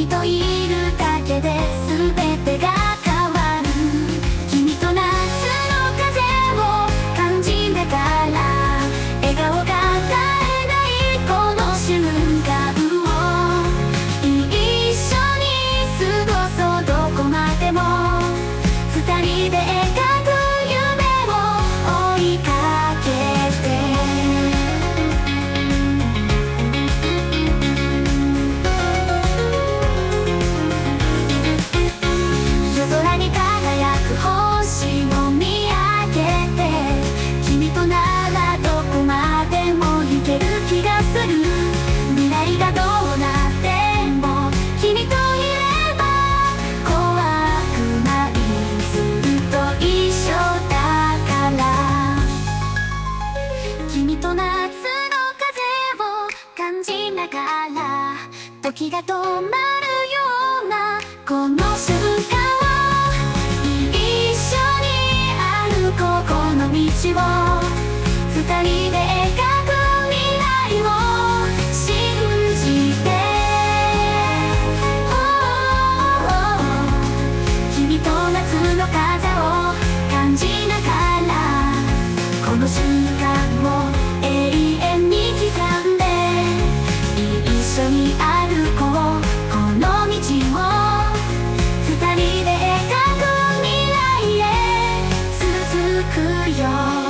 といるだけで全てが変わる。君と夏の風を感じながら笑顔が絶えないこの瞬間を一緒に過ごそう。どこまでも二人で描く夢を追いかけて。夜空に輝く星を見上げて、君とならどこまでも行ける気がする。未来がどうなっても君といれば怖くない。ずっと一緒だから。君と夏の風を感じながら時が止まるようなこの瞬間を一緒に歩こう。この道を二人で描く未来を信じて。君と夏の風を感じながらこの瞬間を永遠に刻んで一緒に歩こう。この道を二人で描く未来へ続くよ。